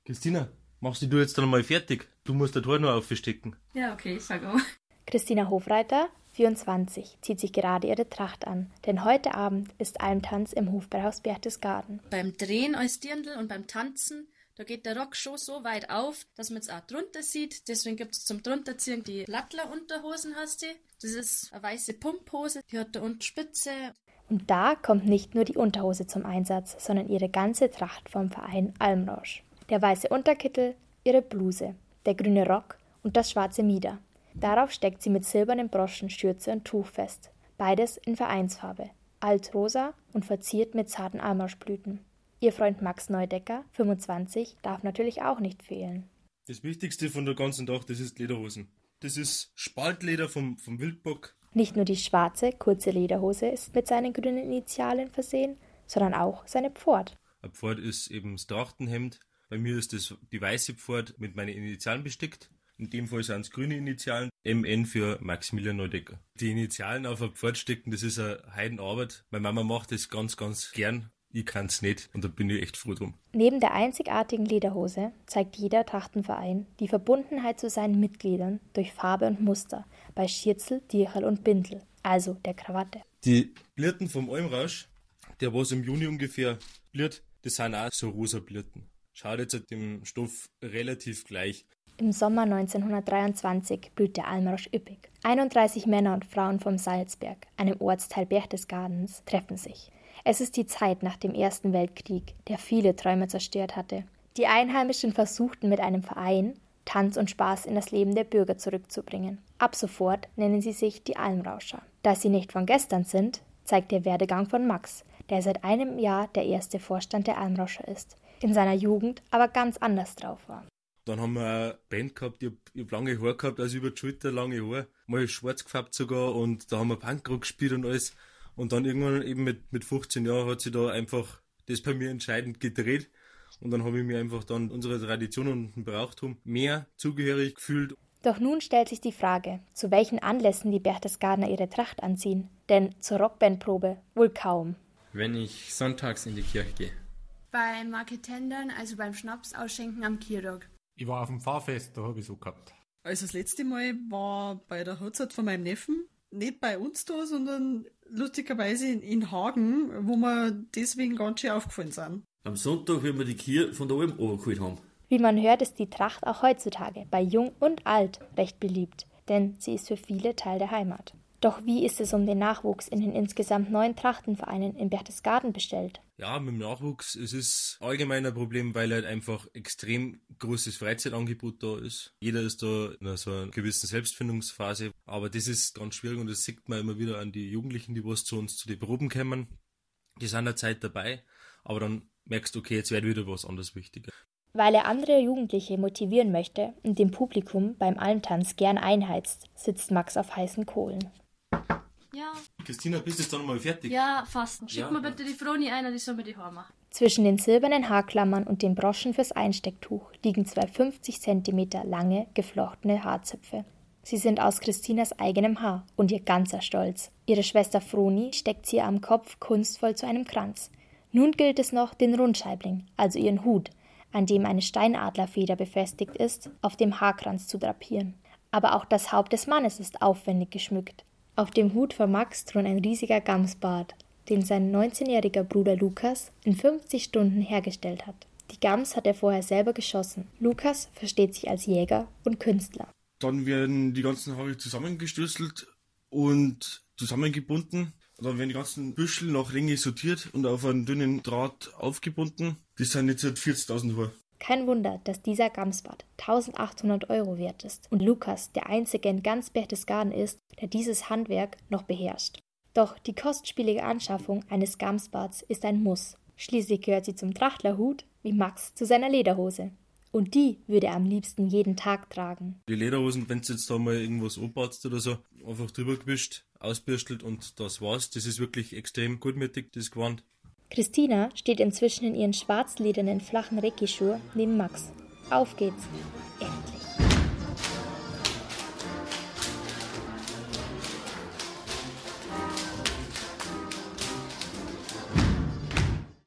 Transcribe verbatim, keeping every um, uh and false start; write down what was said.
Christina, machst du jetzt dann mal fertig? Du musst das Tor noch aufstecken. Ja, okay, ich sag auch. Christina Hofreiter, vierundzwanzig, zieht sich gerade ihre Tracht an, denn heute Abend ist Almtanz im Hofbräuhaus Berchtesgaden. Beim Drehen als Dirndl und beim Tanzen, da geht der Rock schon so weit auf, dass man es auch drunter sieht. Deswegen gibt es zum Drunterziehen die Blattler-Unterhosen, hast du. Das ist eine weiße Pumphose, die hat da unten Spitze. Und da kommt nicht nur die Unterhose zum Einsatz, sondern ihre ganze Tracht vom Verein Almrausch. Der weiße Unterkittel, ihre Bluse, der grüne Rock und das schwarze Mieder. Darauf steckt sie mit silbernen Broschen Schürze und Tuch fest. Beides in Vereinsfarbe, altrosa und verziert mit zarten Almrauschblüten. Ihr Freund Max Neudecker, fünfundzwanzig, darf natürlich auch nicht fehlen. Das Wichtigste von der ganzen Tracht, das ist Lederhosen. Das ist Spaltleder vom, vom Wildbock. Nicht nur die schwarze, kurze Lederhose ist mit seinen grünen Initialen versehen, sondern auch seine Pfort. Ein Pfort ist eben das Trachtenhemd. Bei mir ist das die weiße Pfort mit meinen Initialen bestickt. In dem Fall sind es grüne Initialen, M N für Maximilian Neudecker. Die Initialen auf ein Pfort stecken, das ist eine Heidenarbeit. Meine Mama macht das ganz, ganz gern. Ich kann es nicht und da bin ich echt froh drum. Neben der einzigartigen Lederhose zeigt jeder Trachtenverein die Verbundenheit zu seinen Mitgliedern durch Farbe und Muster bei Schürzel, Dircherl und Bindel, also der Krawatte. Die Blirten vom Almrausch, der was im Juni ungefähr blirt, das sind auch so rosa Blirten. Schaut jetzt dem Stoff relativ gleich. Im Sommer neunzehnhundertdreiundzwanzig blüht der Almrausch üppig. einunddreißig Männer und Frauen vom Salzberg, einem Ortsteil Berchtesgadens, treffen sich. Es ist die Zeit nach dem Ersten Weltkrieg, der viele Träume zerstört hatte. Die Einheimischen versuchten mit einem Verein, Tanz und Spaß in das Leben der Bürger zurückzubringen. Ab sofort nennen sie sich die Almrauscher. Dass sie nicht von gestern sind, zeigt der Werdegang von Max, der seit einem Jahr der erste Vorstand der Almrauscher ist, in seiner Jugend aber ganz anders drauf war. Dann haben wir eine Band gehabt, ich hab, ich hab lange Haare gehabt, also über die Schulter lange Haare, mal schwarz gefärbt sogar und da haben wir Punkrock gespielt und alles. Und dann irgendwann eben mit, mit fünfzehn Jahren hat sich da einfach das bei mir entscheidend gedreht. Und dann habe ich mir einfach dann unserer Tradition und dem Brauchtum mehr zugehörig gefühlt. Doch nun stellt sich die Frage, zu welchen Anlässen die Berchtesgadener ihre Tracht anziehen. Denn zur Rockbandprobe wohl kaum. Wenn ich sonntags in die Kirche gehe. Beim Marketendern, also beim Schnaps ausschenken am Kirtag. Ich war auf dem Pfarrfest, da habe ich so gehabt. Also das letzte Mal war bei der Hochzeit von meinem Neffen. Nicht bei uns da, sondern lustigerweise in, in Hagen, wo wir deswegen ganz schön aufgefallen sind. Am Sonntag, wenn wir die Kirche von der Alm runtergeholt haben. Wie man hört, ist die Tracht auch heutzutage bei Jung und Alt recht beliebt, denn sie ist für viele Teil der Heimat. Doch wie ist es um den Nachwuchs in den insgesamt neun Trachtenvereinen in Berchtesgaden bestellt? Ja, mit dem Nachwuchs, es ist allgemein ein Problem, weil halt einfach extrem großes Freizeitangebot da ist. Jeder ist da in so einer gewissen Selbstfindungsphase, aber das ist ganz schwierig und das sieht man immer wieder an die Jugendlichen, die was zu uns zu den Proben kommen. Die sind eine Zeit dabei, aber dann merkst du, okay, jetzt wird wieder was anderes wichtiger. Weil er andere Jugendliche motivieren möchte und dem Publikum beim Almtanz gern einheizt, sitzt Max auf heißen Kohlen. Ja. Christina, bist du jetzt dann mal fertig? Ja, fast. Schick Ja, mir ja. bitte die Froni ein und ich soll mir die Haare machen. Zwischen den silbernen Haarklammern und den Broschen fürs Einstecktuch liegen zwei fünfzig Zentimeter lange, geflochtene Haarzöpfe. Sie sind aus Christinas eigenem Haar und ihr ganzer Stolz. Ihre Schwester Froni steckt sie am Kopf kunstvoll zu einem Kranz. Nun gilt es noch, den Rundscheibling, also ihren Hut, an dem eine Steinadlerfeder befestigt ist, auf dem Haarkranz zu drapieren. Aber auch das Haupt des Mannes ist aufwendig geschmückt. Auf dem Hut von Max thront ein riesiger Gamsbart, den sein neunzehnjähriger Bruder Lukas in fünfzig Stunden hergestellt hat. Die Gams hat er vorher selber geschossen. Lukas versteht sich als Jäger und Künstler. Dann werden die ganzen Haare zusammengestößelt und zusammengebunden. Und dann werden die ganzen Büschel nach Länge sortiert und auf einen dünnen Draht aufgebunden. Das sind jetzt vierzigtausend Haare. Kein Wunder, dass dieser Gamsbart eintausendachthundert Euro wert ist und Lukas der einzige in ganz Berchtesgaden ist, der dieses Handwerk noch beherrscht. Doch die kostspielige Anschaffung eines Gamsbarts ist ein Muss. Schließlich gehört sie zum Trachtlerhut wie Max zu seiner Lederhose. Und die würde er am liebsten jeden Tag tragen. Die Lederhosen, wenn du jetzt da mal irgendwas anbatzt oder so, einfach drüber gewischt, ausbürstelt und das war's. Das ist wirklich extrem gutmütig, das Gewand. Christina steht inzwischen in ihren schwarzledernen flachen Reckischuhe neben Max. Auf geht's.